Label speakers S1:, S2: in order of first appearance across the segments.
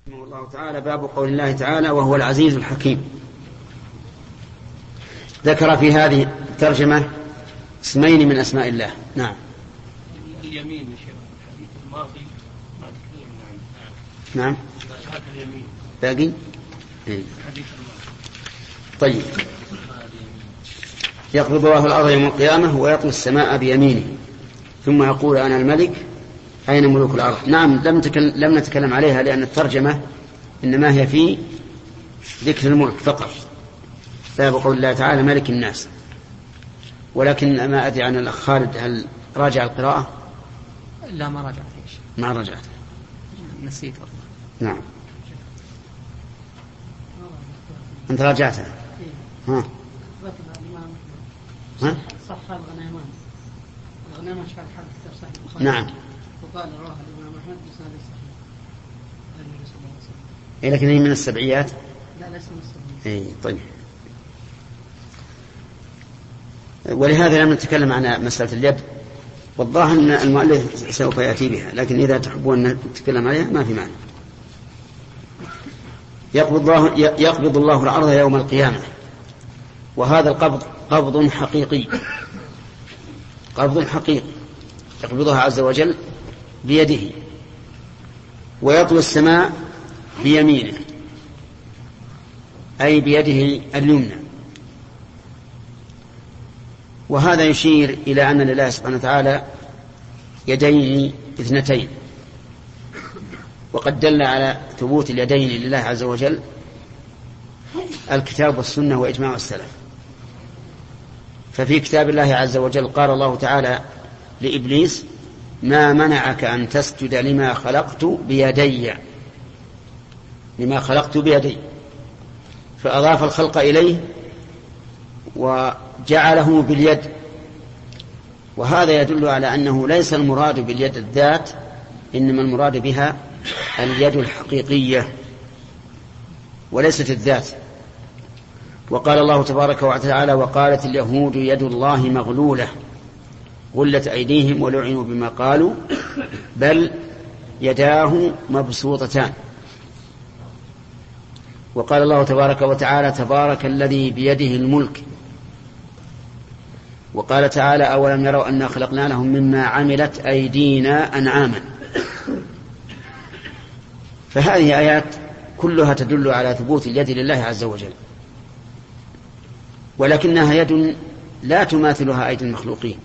S1: رحمه الله تعالى. باب قول الله تعالى وهو العزيز الحكيم. ذكر في هذه الترجمة اسمين من أسماء الله. نعم.
S2: اليمين يا شيخ الحديث الماضي ما تكلمنا عنه.
S1: نعم.
S2: اليمين
S1: باقي.
S2: الحديث الماضي.
S1: طيب. يقبض الله الأرض يوم القيامة ويطوي السماء بيمينه ثم يقول أنا الملك أين ملوك الأرض. نعم. لم نتكلم عليها لأن الترجمة إنما هي في ذكر الملك فقط. باب قول الله تعالى ملك الناس. ولكن ما أدري عن الأخ خالد هل راجع القراءة؟
S3: لا ما راجعت.
S1: ما رجعت.
S3: نسيت والله.
S1: نعم. أنت راجعتها؟ ها؟ ها؟
S3: صح الغنيمان. الغنيمان شرح حديث صحيح البخاري.
S1: نعم.
S3: وقال رواه الإمام أحمد بسند صحيح. النبي صلى الله عليه وسلم.
S1: لكن هي من السبعيات؟
S3: لا ليس من السبعيات.
S1: طيب. ولهذا لم نتكلم عن مسألة اليد، والظاهر أن المؤلف سوف يأتي بها، لكن إذا تحبون أن نتكلم عليها ما في معنى. يقبض الله الأرض يوم القيامة، وهذا القبض قبض حقيقي. قبض حقيقي يقبضها عز وجل بيده، ويطوي السماء بيمينه أي بيده اليمنى. وهذا يشير إلى أن لله سبحانه وتعالى يدين اثنتين، وقد دل على ثبوت اليدين لله عز وجل الكتاب والسنة وإجماع السلف. ففي كتاب الله عز وجل قال الله تعالى لإبليس ما منعك أن تسجد لما خلقت بيدي، فأضاف الخلق إليه وجعله باليد. وهذا يدل على أنه ليس المراد باليد الذات، إنما المراد بها اليد الحقيقية وليست الذات. وقال الله تبارك وتعالى وقالت اليهود يد الله مغلولة غلت أيديهم ولعنوا بما قالوا بل يداه مبسوطتان. وقال الله تبارك وتعالى تبارك الذي بيده الملك. وقال تعالى أولم يروا أنا خلقنا لهم مما عملت أيدينا أنعاما. فهذه آيات كلها تدل على ثبوت اليد لله عز وجل، ولكنها يد لا تماثلها أيدي المخلوقين،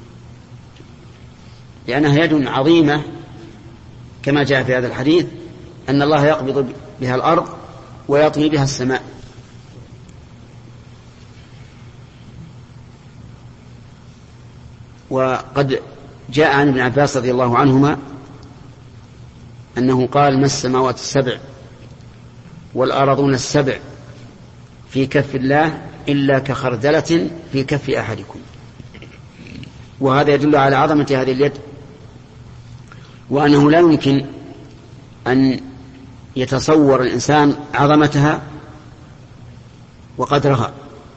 S1: لأنها يد عظيمة كما جاء في هذا الحديث أن الله يقبض بها الأرض ويطوي بها السماء. وقد جاء عن ابن عباس رضي الله عنهما أنه قال ما السماوات السبع والأرضون السبع في كف الله إلا كخردلة في كف أحدكم. وهذا يدل على عظمة هذه اليد، وأنه لا يمكن أن يتصور الإنسان عظمتها وقدرها.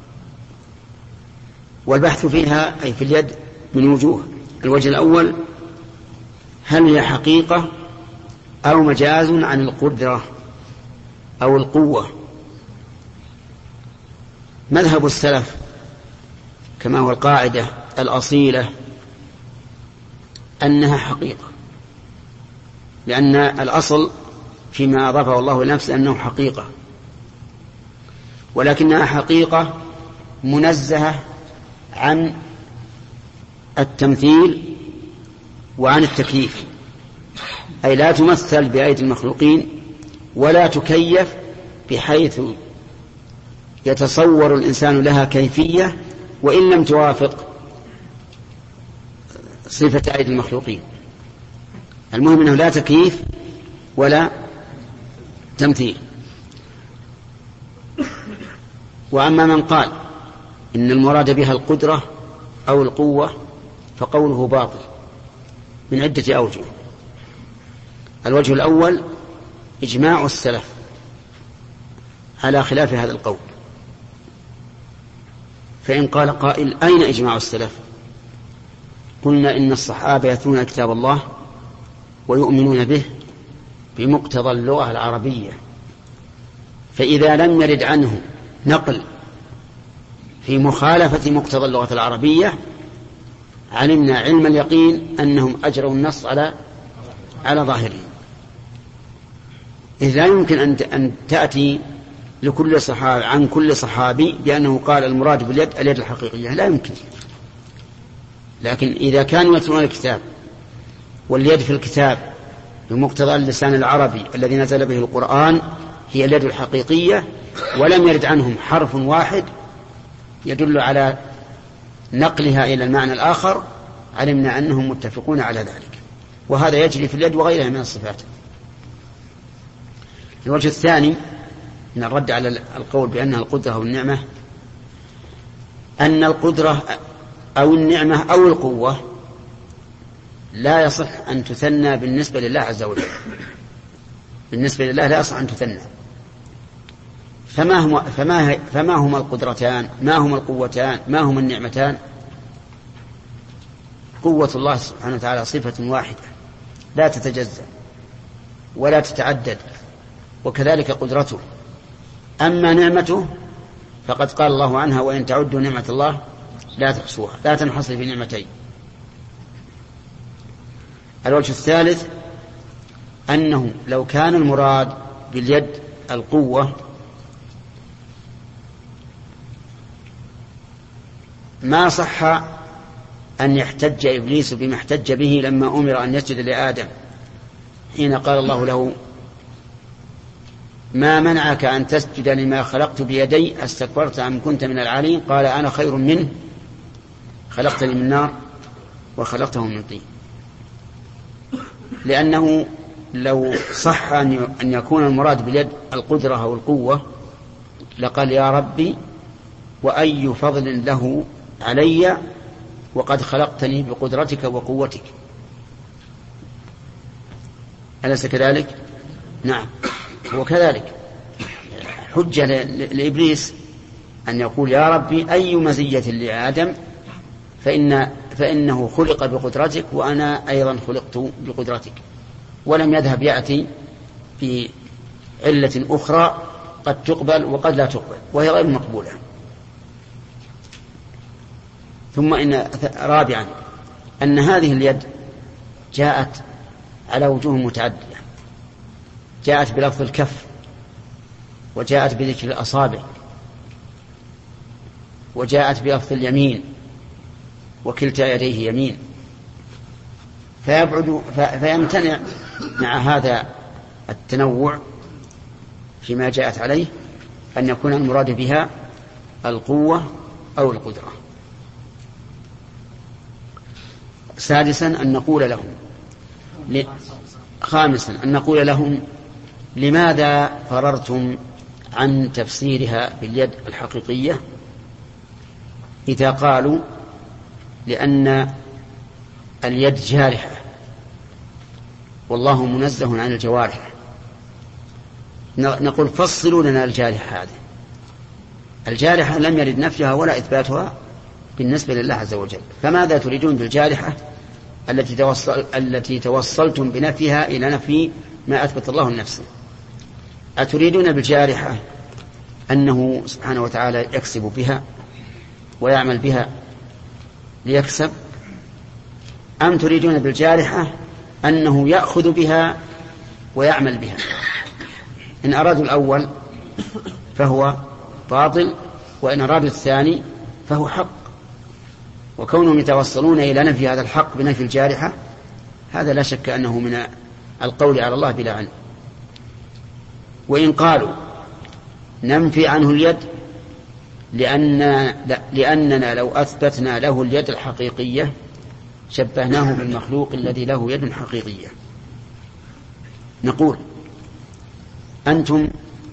S1: والبحث فيها أي في اليد من وجوه. الوجه الأول هل هي حقيقة أو مجاز عن القدرة أو القوة. مذهب السلف كما هو القاعدة الأصيلة أنها حقيقة، لأن الأصل فيما أضافه الله لنفسه أنه حقيقة، ولكنها حقيقة منزهة عن التمثيل وعن التكييف، أي لا تمثل بأيدي المخلوقين ولا تكيف بحيث يتصور الإنسان لها كيفية وإن لم توافق صفة أيدي المخلوقين. المهم أنه لا تكييف ولا تمثيل. وأما من قال إن المراد بها القدرة أو القوة فقوله باطل من عدة أوجه. الوجه الأول إجماع السلف على خلاف هذا القول. فإن قال قائل أين إجماع السلف؟ قلنا إن الصحابة يتلون كتاب الله ويؤمنون به بمقتضى اللغة العربية فإذا لم يرد عنه نقل في مخالفة مقتضى اللغة العربية علمنا علم اليقين أنهم أجروا النص على ظاهره. إذ لا يمكن أن تأتي لكل صحابي عن كل صحابي بأنه قال المراد باليد اليد الحقيقية، لا يمكن. لكن إذا كانوا يتلون الكتاب واليد في الكتاب بمقتضى اللسان العربي الذي نزل به القرآن هي اليد الحقيقية، ولم يرد عنهم حرف واحد يدل على نقلها إلى المعنى الآخر، علمنا أنهم متفقون على ذلك. وهذا يجري في اليد وغيرها من الصفات. الوجه الثاني من الرد على القول بأنها القدرة أو النعمة، أن القدرة أو النعمة أو القوة لا يصح أن تثنى بالنسبة لله عز وجل. بالنسبة لله لا يصح أن تثنى. فما هما القدرتان؟ ما هما القوتان؟ ما هما النعمتان؟ قوة الله سبحانه وتعالى صفة واحدة لا تتجزأ ولا تتعدد، وكذلك قدرته. أما نعمته فقد قال الله عنها وإن تعدوا نعمة الله لا تحصوها، لا تنحصر في نعمتين. الوجه الثالث أنه لو كان المراد باليد القوة ما صح أن يحتج إبليس بما احتج به لما أمر أن يسجد لآدم حين قال الله له ما منعك أن تسجد لما خلقت بيدي استكبرت أم كنت من العالين؟ قال أنا خير منه خلقتني من نار وخلقته من طين. لأنه لو صح أن يكون المراد باليد القدرة أو القوة لقال يا ربي وأي فضل له علي وقد خلقتني بقدرتك وقوتك. أليس كذلك؟ نعم. وكذلك حجة لإبليس أن يقول يا ربي أي مزية لآدم فإنه خلق بقدرتك وأنا أيضا خلقت بقدرتك، ولم يذهب يأتي في علة أخرى قد تقبل وقد لا تقبل وهي غير مقبولة. ثم إن رابعا أن هذه اليد جاءت على وجوه متعددة، جاءت بلفظ الكف، وجاءت بذكر الأصابع، وجاءت بلفظ اليمين وكلتا يديه يمين، فيمتنع مع هذا التنوع فيما جاءت عليه أن يكون المراد بها القوة أو القدرة. سادسا أن نقول لهم خامسا أن نقول لهم لماذا فررتم عن تفسيرها باليد الحقيقية إذا قالوا لأن اليد جارحة والله منزه عن الجوارح. نقول فصلوا لنا الجارحة هذه. الجارحة لم يرد نفيها ولا إثباتها بالنسبة لله عز وجل، فماذا تريدون بالجارحة التي توصلتم بنفيها إلى نفي ما أثبت الله لنفسه؟ أتريدون بالجارحة أنه سبحانه وتعالى يكسب بها ويعمل بها ليكسب، أم تريدون بالجارحة أنه يأخذ بها ويعمل بها؟ إن أرادوا الأول فهو باطل، وإن أرادوا الثاني فهو حق. وكونهم يتوصلون إلى نفي هذا الحق بنفي الجارحة هذا لا شك أنه من القول على الله بلا علم. وإن قالوا ننفي عنه اليد لأننا لو أثبتنا له اليد الحقيقية شبهناه بالمخلوق الذي له يد حقيقية، نقول أنتم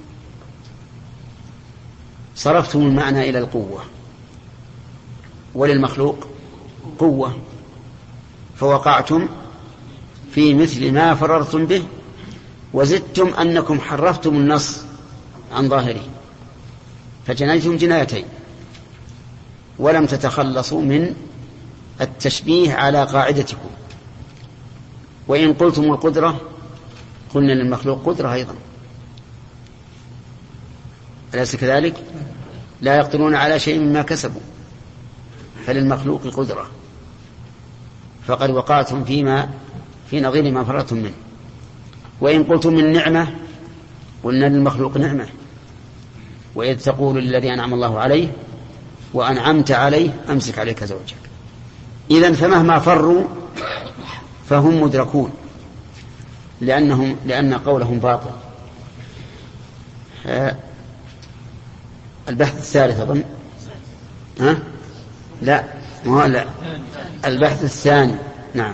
S1: صرفتم المعنى إلى القوة وللمخلوق قوة، فوقعتم في مثل ما فررتم به، وزدتم أنكم حرفتم النص عن ظاهره فجنيتم جنايتين، ولم تتخلصوا من التشبيه على قاعدتكم. وإن قلتم القدرة قلنا للمخلوق قدرة أيضا، أليس كذلك؟ لا يقدرون على شيء مما كسبوا، فللمخلوق قدرة، فقد وقعتم في نظير ما فرطتم منه. وإن قلتم من نعمة قلنا للمخلوق نعمة، وإذ تقول للذي أنعم الله عليه وأنعمت عليه أمسك عليك زوجك. إذن فمهما فروا فهم مدركون، لأن قولهم باطل. البحث الثالث أظن، لا البحث الثاني. نعم.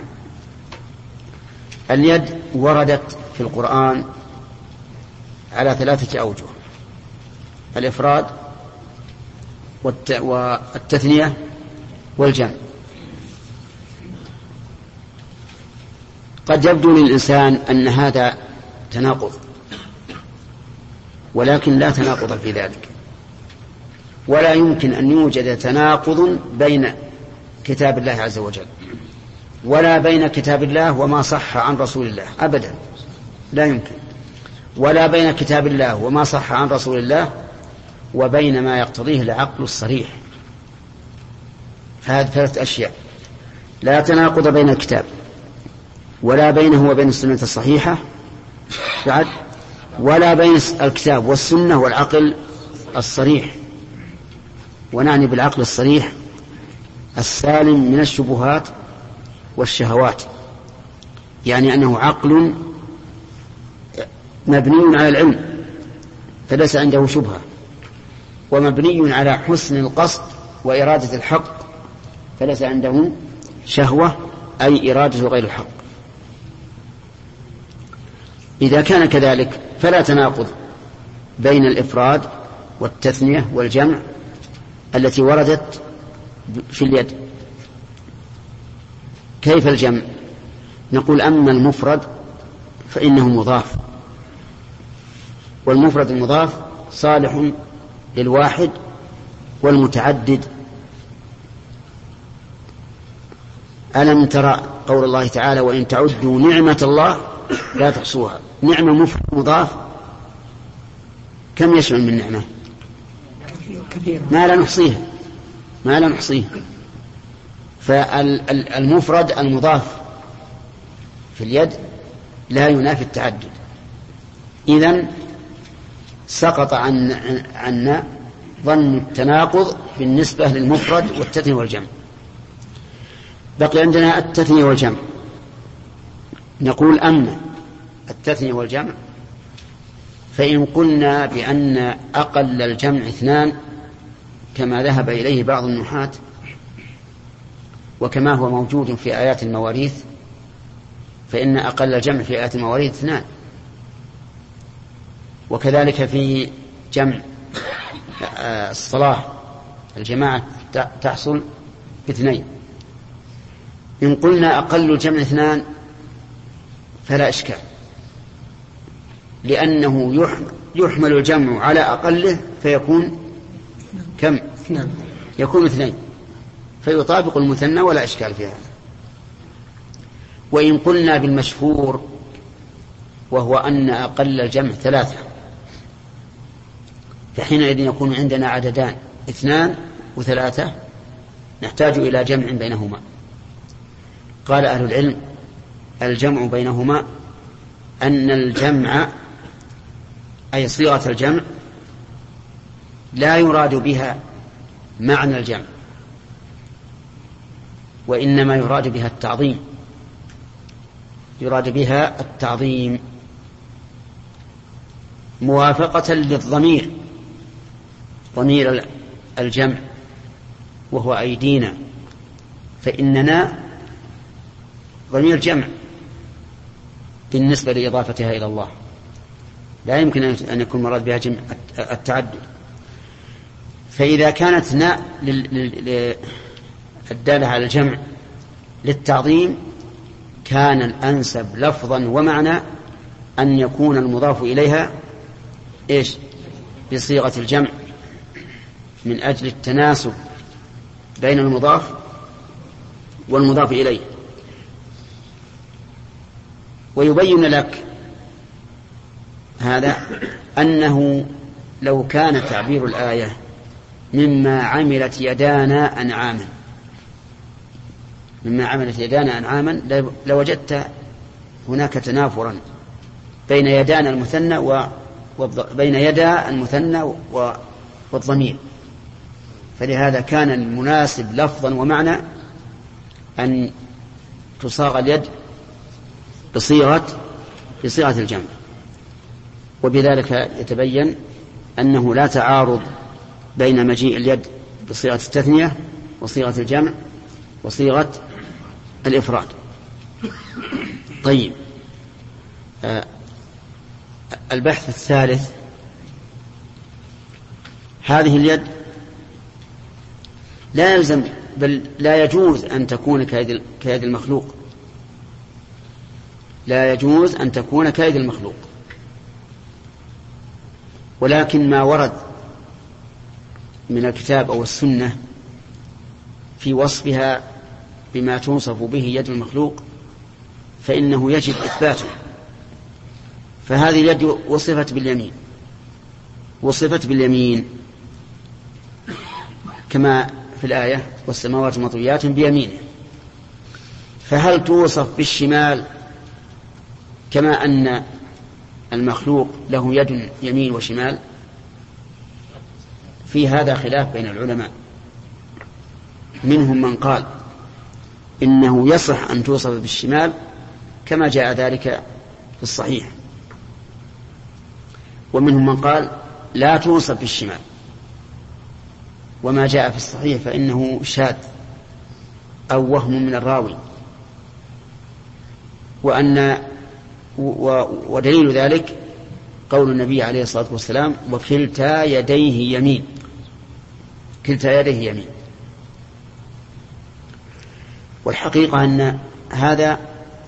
S1: اليد وردت في القرآن على 3 أوجه: الإفراد والتثنية والجمع. قد يبدو للإنسان أن هذا تناقض، ولكن لا تناقض في ذلك، ولا يمكن أن يوجد تناقض بين كتاب الله عز وجل ولا بين كتاب الله وما صح عن رسول الله أبدا، لا يمكن، ولا بين كتاب الله وما صح عن رسول الله وبين ما يقتضيه العقل الصريح. فهذه 3 أشياء: لا تناقض بين الكتاب ولا بينه وبين السنة الصحيحة بعد، ولا بين الكتاب والسنة والعقل الصريح. ونعني بالعقل الصريح السالم من الشبهات والشهوات، يعني أنه عقل مبني على العلم فليس عنده شبهة، ومبني على حسن القصد وإرادة الحق فليس عنده شهوة أي إرادة غير الحق. إذا كان كذلك فلا تناقض بين الإفراد والتثنية والجمع التي وردت في اليد. كيف الجمع؟ نقول أما المفرد فإنه مضاف، والمفرد المضاف صالح للواحد والمتعدد. ألم ترى قول الله تعالى: وإن تعدوا نعمة الله لا تحصوها. نعمة مفرد مضاف كم يشمل من نعمة؟ ما لا نحصيها. فالمفرد المضاف في اليد لا ينافي التعدد. إذن سقط عنا ظن التناقض بالنسبة للمفرد والتثنية والجمع. بقي عندنا التثنية والجمع. نقول أما التثنية والجمع فإن قلنا بأن أقل الجمع 2 كما ذهب إليه بعض النحاة وكما هو موجود في آيات المواريث، فإن أقل الجمع في آيات المواريث 2، وكذلك في جمع الصلاة الجماعة تحصل ب2. إن قلنا أقل الجمع 2 فلا إشكال، لأنه يحمل الجمع على أقله فيكون كم؟ يكون 2، فيطابق المثنى ولا إشكال في هذا. وإن قلنا بالمشهور وهو أن أقل الجمع 3، فحينئذ يكون عندنا عددان 2 و3 نحتاج إلى جمع بينهما. قال أهل العلم: الجمع بينهما أن الجمع أي صيغة الجمع لا يراد بها معنى الجمع، وإنما يراد بها التعظيم، يراد بها التعظيم موافقة للضمير، ضمير الجمع وهو أيدينا، فإننا ضمير جمع بالنسبة لإضافتها إلى الله، لا يمكن أن يكون مراد بها جمع التعدد. فإذا كانت ناء الدالة على الجمع للتعظيم كان الأنسب لفظا ومعنى أن يكون المضاف إليها بصيغة الجمع من أجل التناسب بين المضاف والمضاف إليه. ويبين لك هذا أنه لو كان تعبير الآية مما عملت يدانا أنعاما لوجدت هناك تنافرا بين يدانا المثنى بين يدا المثنى والضمير، فلهذا كان المناسب لفظا ومعنى أن تصاغ اليد بصيغة الجمع، وبذلك يتبين أنه لا تعارض بين مجيء اليد بصيغة التثنية وصيغة الجمع وصيغة الإفراد. طيب، البحث الثالث: هذه اليد لا يلزم بل لا يجوز أن تكون كيد المخلوق، لا يجوز أن تكون كيد المخلوق، ولكن ما ورد من الكتاب أو السنة في وصفها بما توصف به يد المخلوق فإنه يجب إثباته. فهذه اليد وصفت باليمين كما في الآية: والسماوات مطويات بيمينه. فهل توصف بالشمال كما أن المخلوق له يد يمين وشمال؟ في هذا خلاف بين العلماء، منهم من قال إنه يصح أن توصف بالشمال كما جاء ذلك في الصحيح، ومنهم من قال لا توصف بالشمال، وما جاء في الصحيح فإنه شاذ أو وهم من الراوي، ودليل ذلك قول النبي عليه الصلاة والسلام: وكلتا يديه يمين. كلتا يديه يمين. والحقيقة أن هذا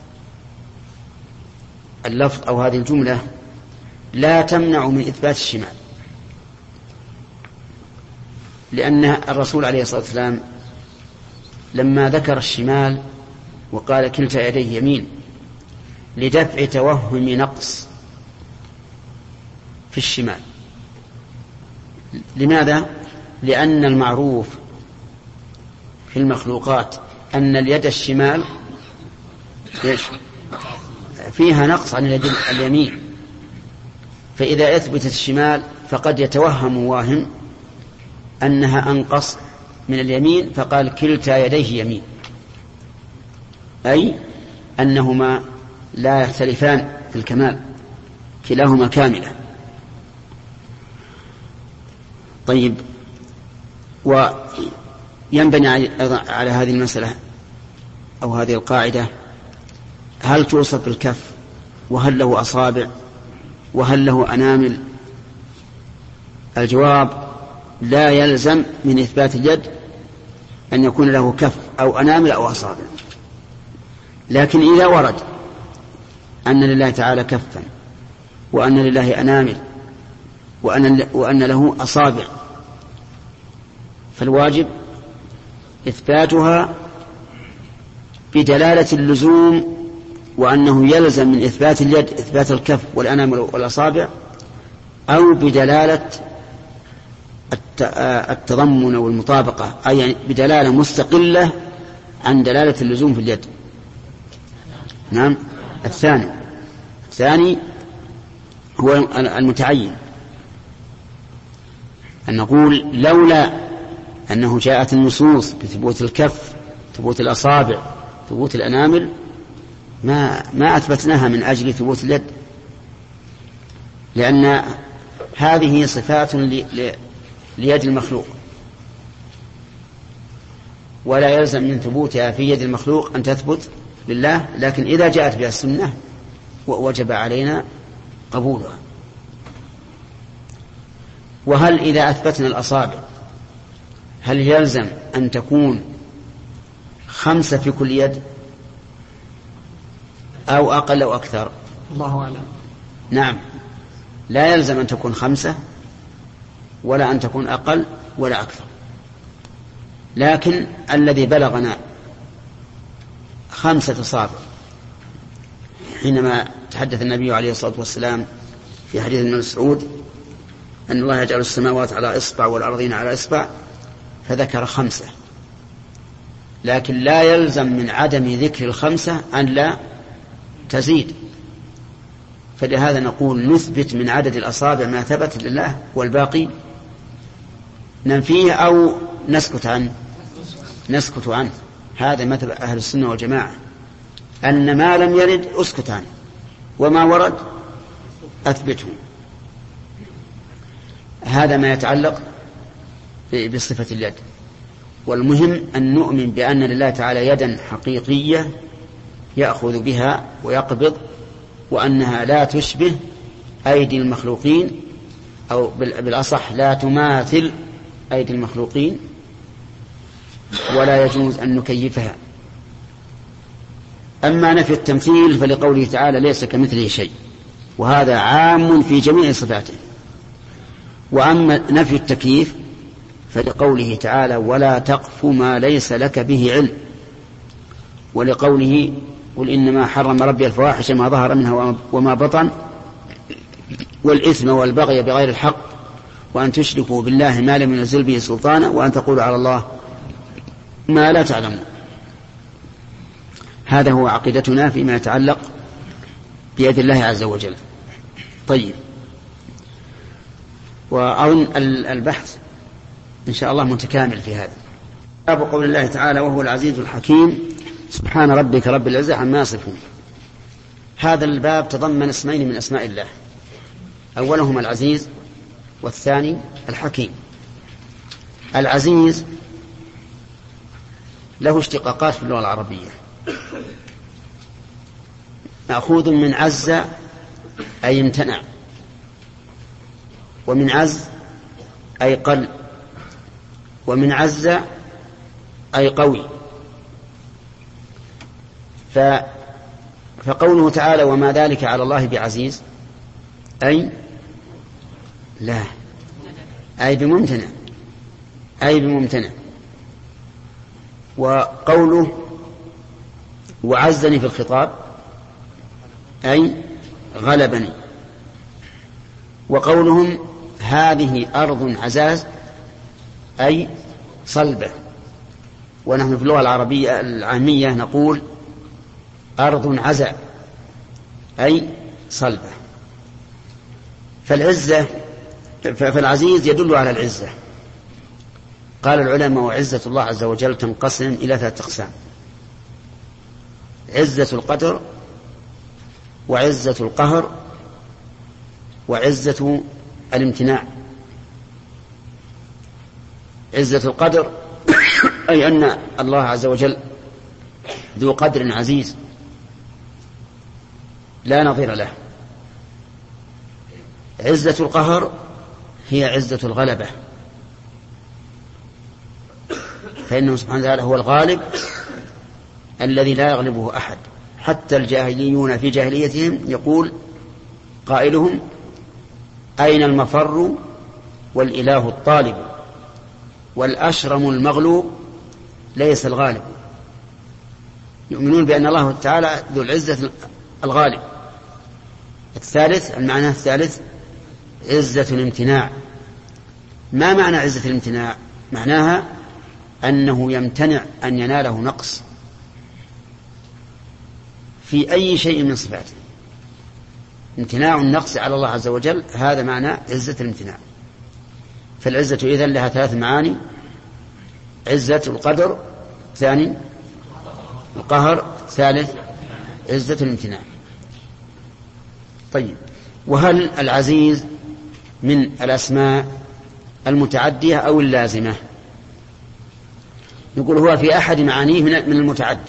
S1: اللفظ أو هذه الجملة لا تمنع من إثبات الشمال، لأن الرسول عليه الصلاة والسلام لما ذكر الشمال وقال كلتا يديه يمين لدفع توهم نقص في الشمال. لماذا؟ لأن المعروف في المخلوقات أن اليد الشمال فيها نقص عن اليد اليمين، فإذا أثبتت الشمال فقد يتوهم واهم أنها أنقص من اليمين، فقال كلتا يديه يمين، أي أنهما لا يختلفان في الكمال، كلاهما كاملة. طيب، وينبني على هذه المسألة أو هذه القاعدة: هل توصف بالكف؟ وهل له أصابع؟ وهل له أنامل؟ الجواب: لا يلزم من إثبات اليد أن يكون له كف أو أنامل أو أصابع، لكن إذا ورد أن لله تعالى كفا وأن لله أنامل وأن له أصابع فالواجب إثباتها بدلالة اللزوم، وأنه يلزم من إثبات اليد إثبات الكف والأنامل والأصابع، أو بدلالة التضمن والمطابقة، أي يعني بدلالة مستقلة عن دلالة اللزوم في اليد. نعم. الثاني هو المتعين، أن نقول لولا أنه جاءت النصوص بثبوت الكف، ثبوت الأصابع، ثبوت الأنامل، ما أثبتناها من أجل ثبوت اليد، لأن هذه صفات ليد المخلوق، ولا يلزم من ثبوتها في يد المخلوق أن تثبت لله، لكن إذا جاءت بها السنة وجب علينا قبولها. وهل إذا أثبتنا الأصابع هل يلزم أن تكون 5 في كل يد أو أقل أو أكثر؟
S3: الله أعلم.
S1: نعم، لا يلزم أن تكون 5 ولا أن تكون أقل ولا أكثر، لكن الذي بلغنا 5 أصابع حينما تحدث النبي عليه الصلاة والسلام في حديث ابن مسعود أن الله يجعل السماوات على إصبع والأرضين على إصبع، فذكر 5، لكن لا يلزم من عدم ذكر 5 أن لا تزيد. فلهذا نقول نثبت من عدد الأصابع ما ثبت لله، والباقي ننفيه أو نسكت عنه. هذا مذهب أهل السنة والجماعة، أن ما لم يرد أسكت عنه، وما ورد أثبته. هذا ما يتعلق بصفة اليد. والمهم أن نؤمن بأن لله تعالى يدا حقيقية يأخذ بها ويقبض، وأنها لا تشبه أيدي المخلوقين، أو بالأصح لا تماثل أيدي المخلوقين، ولا يجوز أن نكيفها. أما نفي التمثيل فلقوله تعالى ليس كمثله شيء، وهذا عام في جميع صفاته. وأما نفي التكييف فلقوله تعالى ولا تقف ما ليس لك به علم، ولقوله قل إنما حرم ربي الفواحش ما ظهر منها وما بطن والإثم والبغي بغير الحق وأن تشركوا بالله ما لم ينزل به سلطانا وأن تقولوا على الله ما لا تعلمون. هذا هو عقيدتنا فيما يتعلق بيد الله عز وجل. طيب، وأظن البحث إن شاء الله متكامل في هذا. باب قول الله تعالى وهو العزيز الحكيم سبحان ربك رب العزة عما يصفون. هذا الباب تضمن اسمين من أسماء الله، أولهما العزيز والثاني الحكيم. العزيز له اشتقاقات في اللغة العربية، مأخوذ من عز أي امتنع، ومن عز أي قل، ومن عز أي قوي. فقوله تعالى وما ذلك على الله بعزيز أي لا، أي بممتنع. وقوله وعزني في الخطاب أي غلبني. وقولهم هذه أرض عزاز أي صلبة، ونحن في اللغة العربية العامية نقول أرض عزا أي صلبة. فالعزيز يدل على العزة. قال العلماء وعزة الله عز وجل تنقسم إلى 3 أقسام: عزة القدر، وعزة القهر، وعزة الامتناع. عزة القدر أي أن الله عز وجل ذو قدر عزيز لا نظير له. عزة القهر هي عزة الغلبة، فإنه سبحانه وتعالى هو الغالب الذي لا يغلبه أحد. حتى الجاهليون في جاهليتهم يقول قائلهم أين المفر والإله الطالب والأشرم المغلوب ليس الغالب. يؤمنون بأن الله تعالى ذو العزة الغالب. المعنى الثالث عزة الامتناع. ما معنى عزة الامتناع؟ معناها أنه يمتنع أن يناله نقص في أي شيء من صفاته. امتناع النقص على الله عز وجل، هذا معنى عزة الامتناع. فالعزة إذن لها 3 معاني: عزة القدر، ثاني القهر، ثالث عزة الامتناع. طيب، وهل العزيز من الأسماء المتعدية أو اللازمة؟ نقول هو في أحد معانيه من المتعدي.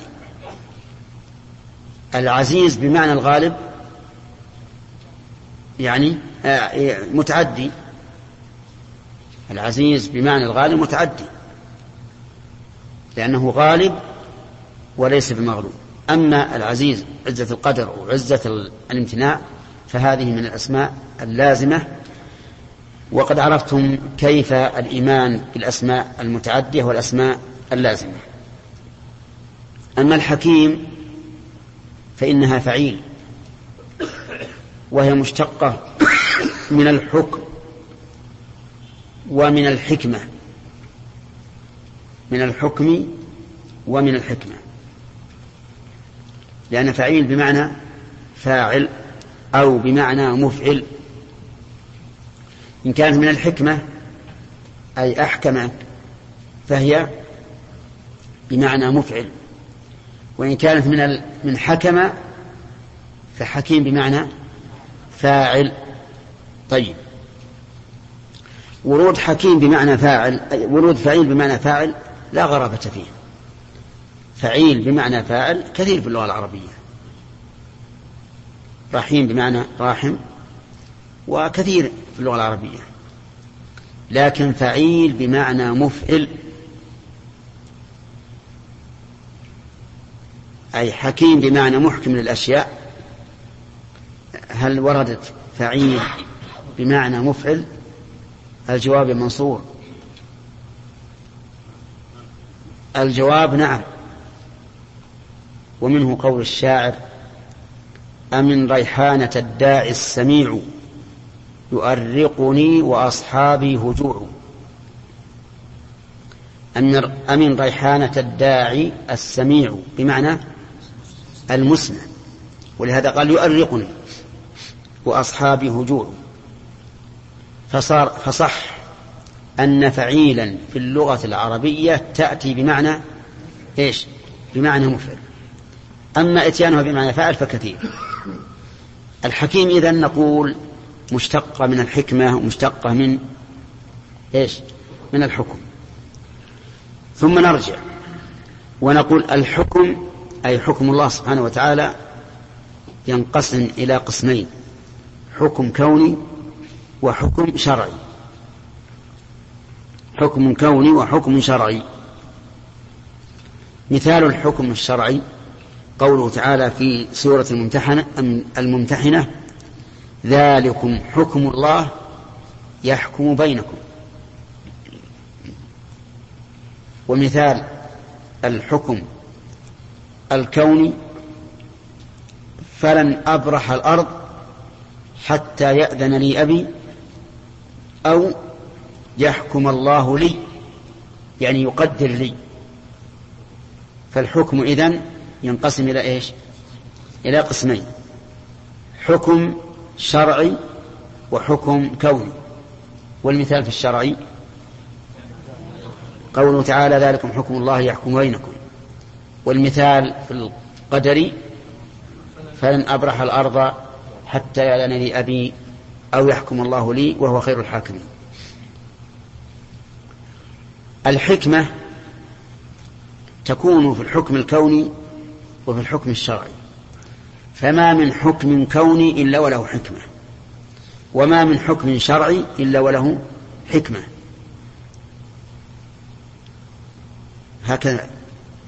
S1: العزيز بمعنى الغالب يعني متعدي. العزيز بمعنى الغالب متعدي لأنه غالب وليس بمغلوب. أما العزيز عزة القدر وعزة الامتناع فهذه من الأسماء اللازمة. وقد عرفتم كيف الإيمان بالأسماء المتعدية والأسماء اللازمة. أما الحكيم فإنها فعيل، وهي مشتقة من الحكم ومن الحكمة، من الحكم ومن الحكمة، لأن فعيل بمعنى فاعل أو بمعنى مفعل. إن كانت من الحكمة أي أحكم فهي بمعنى مفعل، وإن كانت من حكم فحكيم بمعنى فاعل. طيب، ورود حكيم بمعنى فاعل، ورود فعيل بمعنى فاعل لا غرابة فيه. فعيل بمعنى فاعل كثير في اللغة العربية، رحيم بمعنى راحم وكثير في اللغة العربية، لكن فعيل بمعنى مفعل أي حكيم بمعنى محكم للأشياء. هل وردت فعيل بمعنى مفعل؟ الجواب منصور. الجواب نعم، ومنه قول الشاعر: أمن ريحانة الداعي السميع يؤرقني وأصحابي هجوع. أمن ريحانة الداعي السميع بمعنى المسمع، ولهذا قال يؤرقني وأصحابي هجوع. فصح أن فعيلا في اللغة العربية تأتي بمعنى إيش؟ بمعنى مفعل. أما إتيانها بمعنى فاعل فكثير. الحكيم إذن نقول مشتقة من الحكمة ومشتقة من إيش؟ من الحكم. ثم نرجع ونقول الحكم أي حكم الله سبحانه وتعالى ينقسم إلى قسمين: حكم كوني وحكم شرعي. حكم كوني وحكم شرعي. مثال الحكم الشرعي قوله تعالى في سورة الممتحنة: ذلكم حكم الله يحكم بينكم. ومثال الحكم الكوني: فلن أبرح الأرض حتى يأذن لي أبي أو يحكم الله لي، يعني يقدر لي. فالحكم إذن ينقسم إلى إيش؟ إلى قسمين: حكم شرعي وحكم كوني. والمثال في الشرعي قوله تعالى: ذلكم حكم الله يحكم بينكم. والمثال في القدر: فلن أبرح الأرض حتى يأذن لي أبي أو يحكم الله لي وهو خير الحاكمين. الحكمة تكون في الحكم الكوني وفي الحكم الشرعي، فما من حكم كوني إلا وله حكمة، وما من حكم شرعي إلا وله حكمة. هكذا،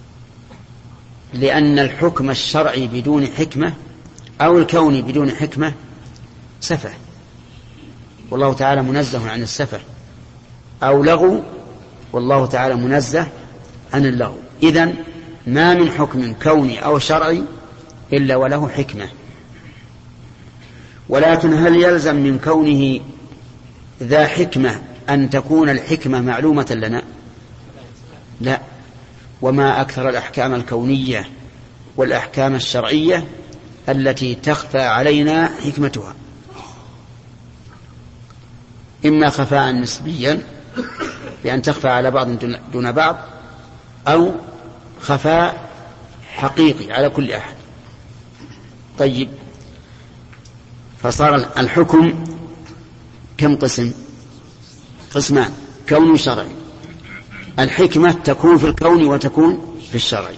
S1: لأن الحكم الشرعي بدون حكمة أو الكوني بدون حكمة سفه، والله تعالى منزه عن السفه، أو لغو والله تعالى منزه عن اللغو. إذن ما من حكم كوني أو شرعي إلا وله حكمة. ولكن هل يلزم من كونه ذا حكمة أن تكون الحكمة معلومة لنا؟ لا. وما أكثر الأحكام الكونية والأحكام الشرعية التي تخفى علينا حكمتها، إما خفاء نسبيا بأن تخفى على بعض دون بعض، أو خفاء حقيقي على كل أحد. طيب، فصار الحكم كم قسم؟ قسمان: كوني وشرعي. الحكمة تكون في الكون وتكون في الشرعي.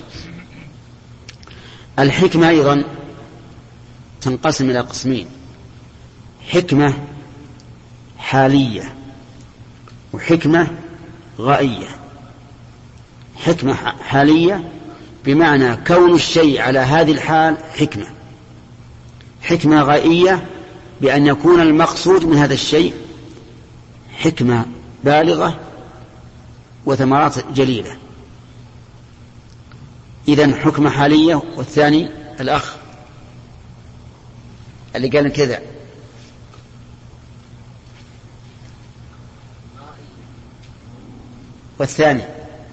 S1: الحكمة أيضا تنقسم إلى قسمين: حكمة حالية وحكمة غائية. حكمة حالية بمعنى كون الشيء على هذه الحال حكمة. حكمة غائية بأن يكون المقصود من هذا الشيء حكمة بالغة وثمرات جليلة. إذن حكمة حالية. والثاني الأخ اللي قال كذا: والثاني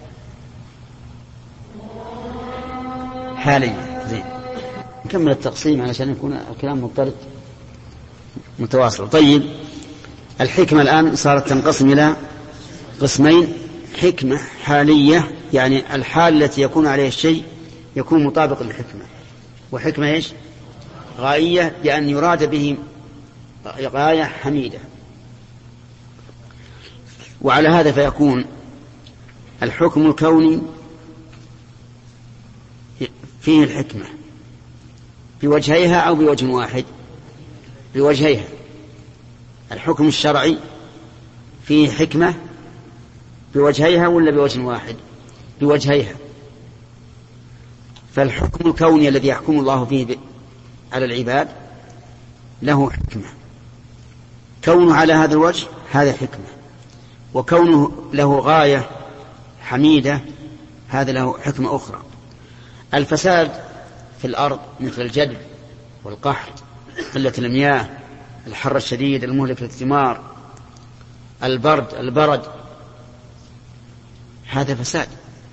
S1: حالية. زين، نكمل التقسيم علشان يكون الكلام مضطرد متواصل. طيب، الحكمة الآن صارت تنقسم إلى قسمين: حكمة حالية، يعني الحال التي يكون عليه الشيء يكون مطابق للحكمة، وحكمة إيش؟ غائية، بأن يراد به غاية حميدة. وعلى هذا فيكون الحكم الكوني فيه الحكمة بوجهيها أو بوجه واحد؟ بوجهيها. الحكم الشرعي فيه حكمة بوجهيها ولا بوجه واحد؟ بوجهيها. فالحكم الكوني الذي يحكم الله فيه على العباد له حكمة، كونه على هذا الوجه هذا حكمة، وكونه له غاية حميدة هذا له حكمة أخرى. الفساد في الأرض مثل الجدب والقحط، قلة المياه، الحر الشديد المهلك للثمار، البرد، هذا فساد،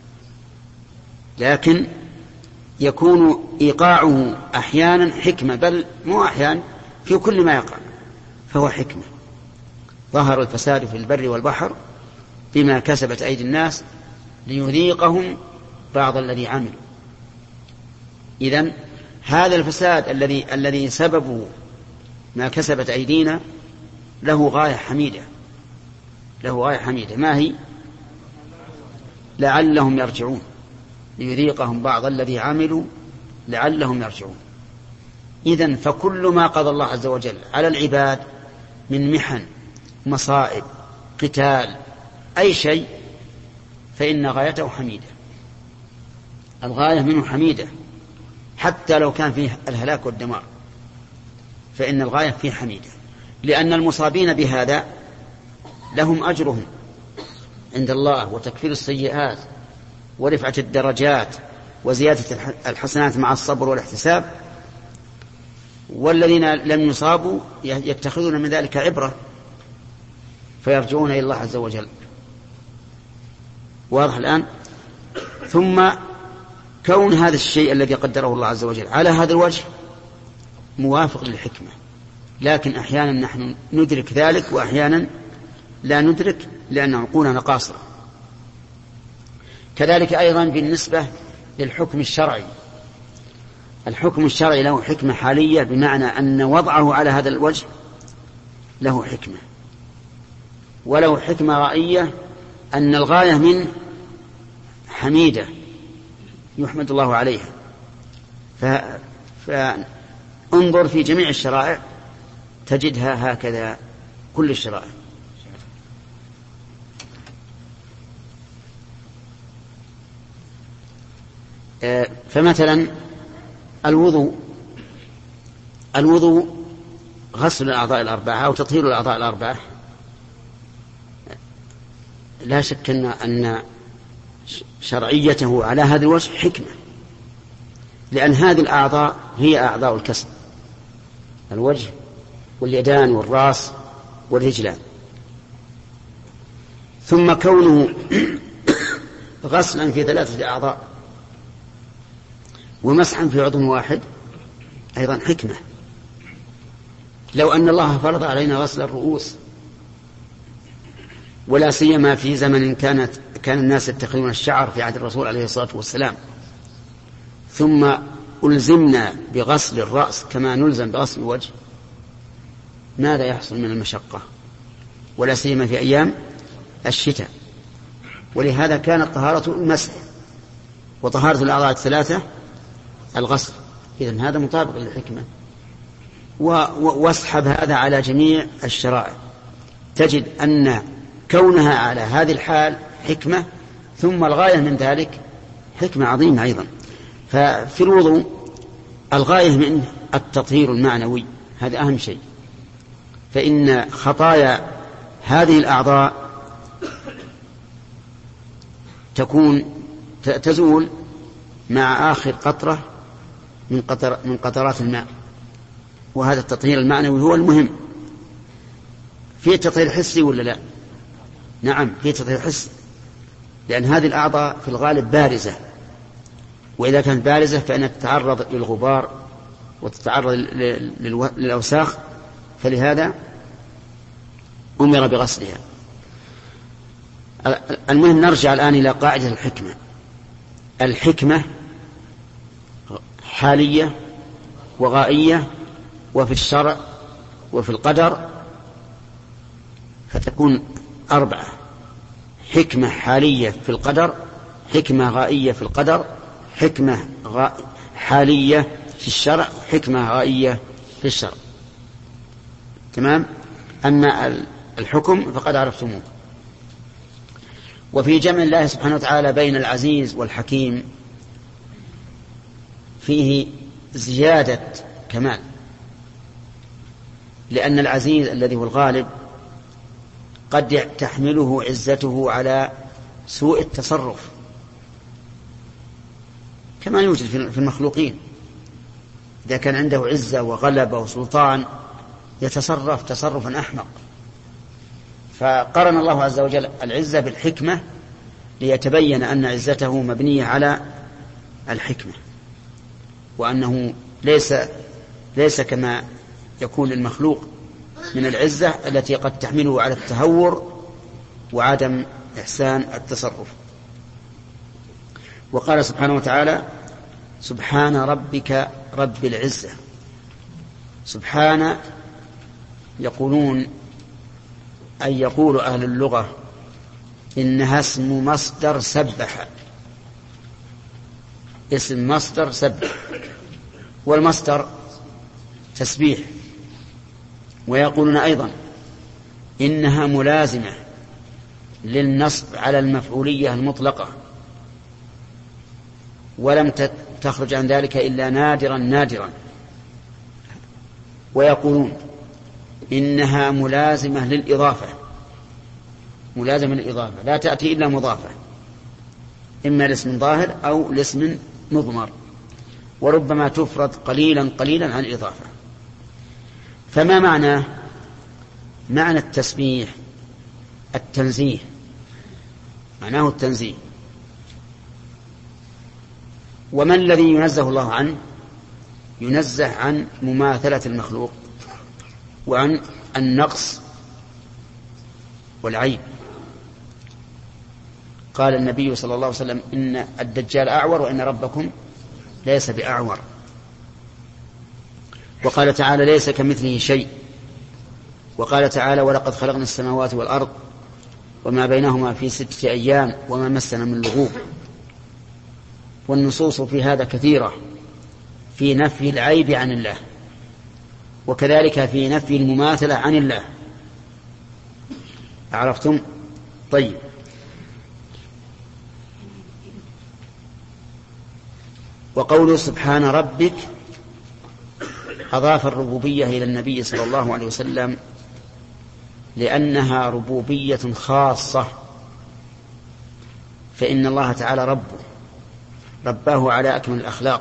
S1: لكن يكون إيقاعه أحيانا حكمة، بل مو أحيانا، في كل ما يقع فهو حكمة. ظهر الفساد في البر والبحر بما كسبت أيدي الناس ليذيقهم بعض الذي عملوا. إذن هذا الفساد الذي سببه ما كسبت أيدينا له غاية حميدة، ما هي؟ لعلهم يرجعون، ليذيقهم بعض الذي عملوا لعلهم يرجعون. إذن فكل ما قضى الله عز وجل على العباد من محن، مصائب، قتال، أي شيء، فإن غايته حميدة، الغاية منه حميدة، حتى لو كان فيه الهلاك والدمار فإن الغاية فيه حميدة، لأن المصابين بهذا لهم أجرهم عند الله، وتكفير السيئات، ورفعة الدرجات، وزيادة الحسنات مع الصبر والاحتساب. والذين لم يصابوا يتخذون من ذلك عبرة فيرجعون إلى الله عز وجل. واضح الآن؟ ثم كون هذا الشيء الذي قدره الله عز وجل على هذا الوجه موافق للحكمة، لكن أحيانا نحن ندرك ذلك وأحيانا لا ندرك لأن عقولنا قاصرة. كذلك أيضا بالنسبة للحكم الشرعي، الحكم الشرعي له حكمة حالية، بمعنى أن وضعه على هذا الوجه له حكمة، وله حكمة غائية، أن الغاية منه حميدة يحمد الله عليها. فانظر في جميع الشرائع تجدها هكذا، كل الشرائع. فمثلا الوضوء غسل الأعضاء الأربعة أو تطهير الأعضاء الأربعة، لا شك أن شرعيته على هذا الوجه حكمة، لأن هذه الأعضاء هي أعضاء الكسب، الوجه واليدان والرأس والرجلان. ثم كونه غسلا في 3 أعضاء ومسحا في عضو واحد أيضا حكمة. لو أن الله فرض علينا غسل الرؤوس، ولا سيما في زمن كان الناس يتخذون الشعر في عهد الرسول عليه الصلاة والسلام، ثم ألزمنا بغسل الرأس كما نلزم بغسل الوجه، ماذا يحصل من المشقة؟ ولا سيما في أيام الشتاء. ولهذا كانت طهارة المسح، وطهارة الأعضاء 3 الغسل. إذن هذا مطابق للحكمة. واسحب هذا على جميع الشرائع، تجد أن كونها على هذه الحال حكمة، ثم الغاية من ذلك حكمة عظيمة أيضا. ففي الوضوء الغاية منه التطهير المعنوي، هذا أهم شيء، فإن خطايا هذه الأعضاء تزول مع آخر قطرة من قطرات الماء، وهذا التطهير المعنوي هو المهم. في تطهير حسي ولا لا؟ نعم، في تطهير حسي، لأن هذه الأعضاء في الغالب بارزة، وإذا كانت بارزة فإنها تتعرض للغبار وتتعرض للأوساخ، فلهذا أمر بغسلها. المهم نرجع الآن إلى قاعدة الحكمة. الحكمة حالية وغائية وفي الشرع وفي القدر، فتكون 4: حكمة حالية في القدر، حكمة غائية في القدر، حكمة حالية في الشرع، حكمة غائية في الشرع. تمام؟ أما الحكم فقد عرفتموه. وفي جمع الله سبحانه وتعالى بين العزيز والحكيم فيه زيادة كمال، لأن العزيز الذي هو الغالب قد تحمله عزته على سوء التصرف كما يوجد في المخلوقين. إذا كان عنده عزة وغلبة وسلطان يتصرف تصرفا أحمق، فقرن الله عز وجل العزة بالحكمة ليتبين أن عزته مبنية على الحكمة، وأنه ليس كما يكون للمخلوق من العزة التي قد تحمله على التهور وعدم إحسان التصرف. وقال سبحانه وتعالى: سبحان ربك رب العزة. سبحان يقولون أي يقول أهل اللغة إنها اسم مصدر سبح، اسم مصدر سبح، والمصدر تسبيح. ويقولون أيضا إنها ملازمة للنصب على المفعولية المطلقة، ولم تخرج عن ذلك إلا نادرا نادرا. ويقولون إنها ملازمة للإضافة، ملازمة للإضافة لا تأتي إلا مضافة، إما لاسم ظاهر أو لاسم مضمر، وربما تفرد قليلا قليلا عن الإضافة. فما معنى التسبيح؟ التنزيه، معناه التنزيه. وما الذي ينزه الله عنه؟ ينزه عن مماثلة المخلوق وعن النقص والعيب. قال النبي صلى الله عليه وسلم: إن الدجال أعور وإن ربكم ليس بأعور. وقال تعالى: ليس كمثله شيء. وقال تعالى: ولقد خلقنا السماوات والأرض وما بينهما في 6 أيام وما مسنا من لغوب. والنصوص في هذا كثيرة في نفي العيب عن الله، وكذلك في نفي المماثلة عن الله. عرفتم؟ طيب، وقوله سبحان ربك أضاف الربوبية إلى النبي صلى الله عليه وسلم لأنها ربوبية خاصة، فإن الله تعالى رباه على أكمل الأخلاق.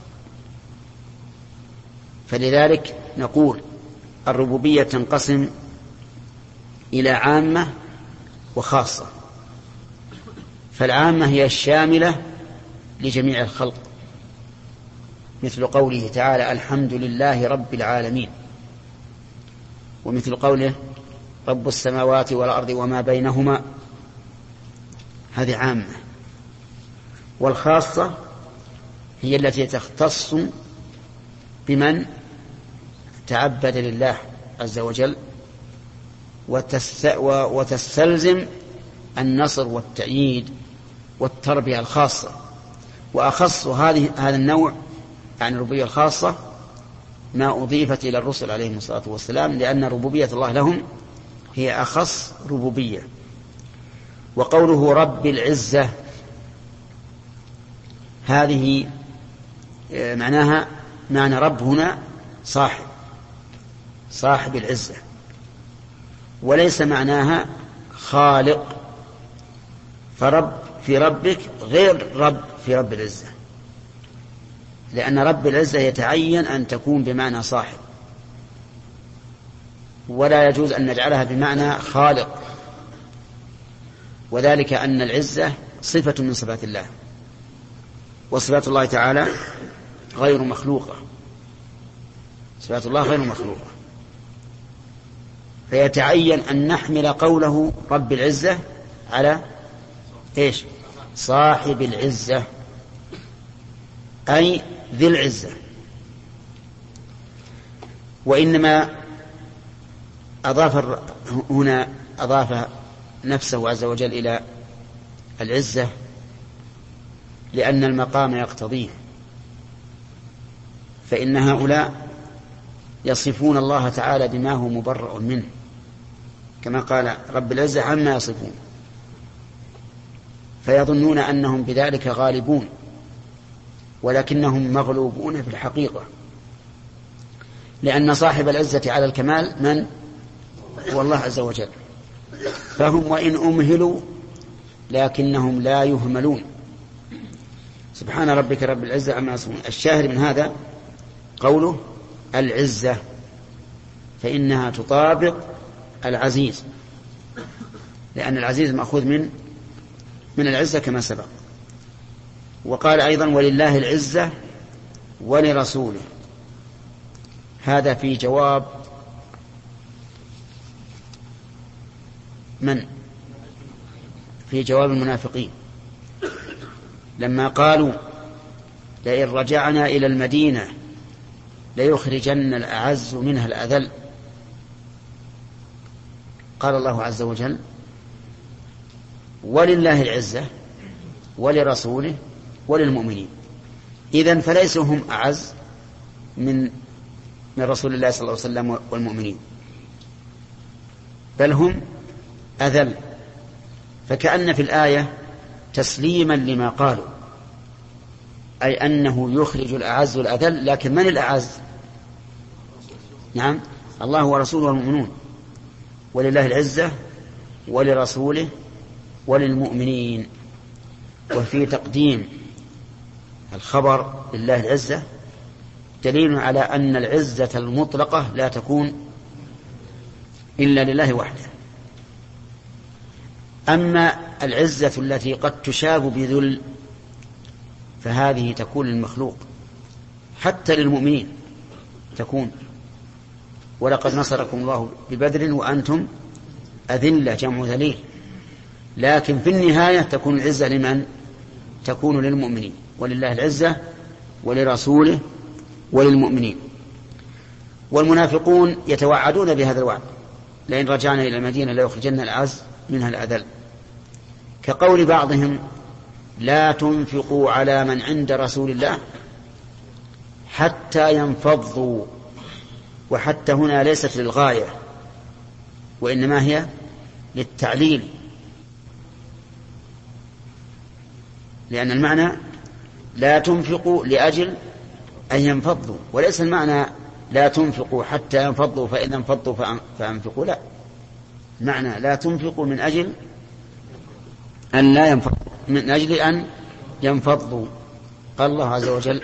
S1: فلذلك نقول الربوبية تنقسم إلى عامة وخاصة. فالعامة هي الشاملة لجميع الخلق، مثل قوله تعالى: الحمد لله رب العالمين، ومثل قوله: رب السماوات والأرض وما بينهما. هذه عامة. والخاصة هي التي تختص بمن تعبد لله عز وجل وتستلزم النصر والتأييد والتربية الخاصة. وأخص هذا النوع عن الربوبية الخاصة ما أضيفت إلى الرسل عليهم الصلاة والسلام، لأن ربوبية الله لهم هي أخص ربوبية. وقوله رب العزة هذه معناها معنى رب هنا صاحب العزة، وليس معناها خالق. فرب في ربك غير رب في رب العزة، لأن رب العزة يتعين أن تكون بمعنى صاحب، ولا يجوز أن نجعلها بمعنى خالق. وذلك أن العزة صفة من صفات الله، وصفات الله تعالى غير مخلوقة، صفات الله غير مخلوقة، فيتعين أن نحمل قوله رب العزة على إيش؟ صاحب العزة، أي ذي العزة. وإنما أضاف نفسه عز وجل إلى العزة لأن المقام يقتضيه، فإن هؤلاء يصفون الله تعالى بما هو مبرأ منه، كما قال رب العزة عما يصفون، فيظنون أنهم بذلك غالبون، ولكنهم مغلوبون في الحقيقة، لأن صاحب العزة على الكمال من هو الله عز وجل، فهم وإن أمهلوا لكنهم لا يهملون. سبحان ربك رب العزة عما يصفون. الشاهد من هذا قوله العزة، فإنها تطابق العزيز، لأن العزيز مأخوذ من العزة كما سبق. وقال أيضا ولله العزة ولرسوله، هذا في جواب من؟ في جواب المنافقين لما قالوا لئن رجعنا إلى المدينة ليخرجن الأعز منها الأذل. قال الله عز وجل ولله العزة ولرسوله وللمؤمنين، إذن فليسوا هم أعز من رسول الله صلى الله عليه وسلم والمؤمنين، بل هم أذل. فكأن في الآية تسليما لما قالوا، أي أنه يخرج الأعز والأذل، لكن من الأعز؟ نعم الله ورسوله والمؤمنون. ولله العزة ولرسوله وللمؤمنين. وفي تقديم الخبر لله العزة دليل على أن العزة المطلقة لا تكون إلا لله وحده. أما العزة التي قد تشاب بذل فهذه تكون للمخلوق، حتى للمؤمنين تكون. ولقد نصركم الله ببدر وأنتم أذلة، جمع ذليل. لكن في النهاية تكون العزة لمن؟ تكون للمؤمنين. ولله العزة ولرسوله وللمؤمنين. والمنافقون يتوعدون بهذا الوعد لئن رجعنا إلى المدينة ليخرجن الأعز منها الأذل، كقول بعضهم لا تنفقوا على من عند رسول الله حتى ينفضوا. وحتى هنا ليست للغاية، وإنما هي للتعليل، لأن المعنى لا تنفقوا لأجل أن ينفضوا، وليس المعنى لا تنفقوا حتى ينفضوا فإن انفضوا فأنفقوا، لا، معنى لا تنفقوا من أجل أن لا ينفضوا، من أجل أن ينفضوا. قال الله عز وجل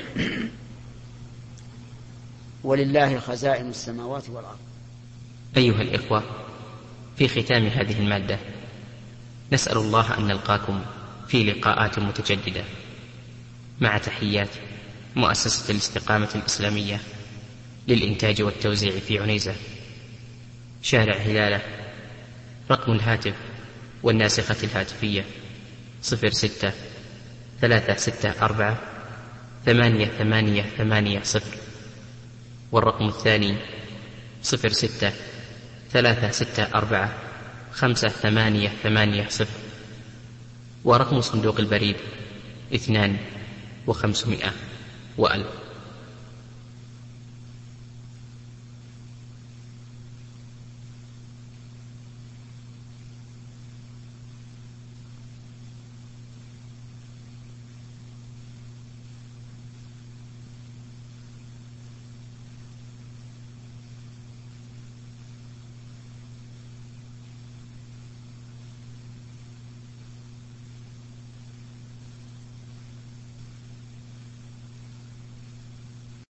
S1: ولله خزائن السماوات والأرض.
S4: أيها الإخوة، في ختام هذه المادة نسأل الله أن نلقاكم في لقاءات متجددة، مع تحيات مؤسسة الاستقامة الإسلامية للإنتاج والتوزيع في عنيزة، شارع هلالة. رقم الهاتف والناسخة الهاتفية 06-364-8880، والرقم الثاني 06-364-5880، ورقم صندوق البريد 2500 و1000.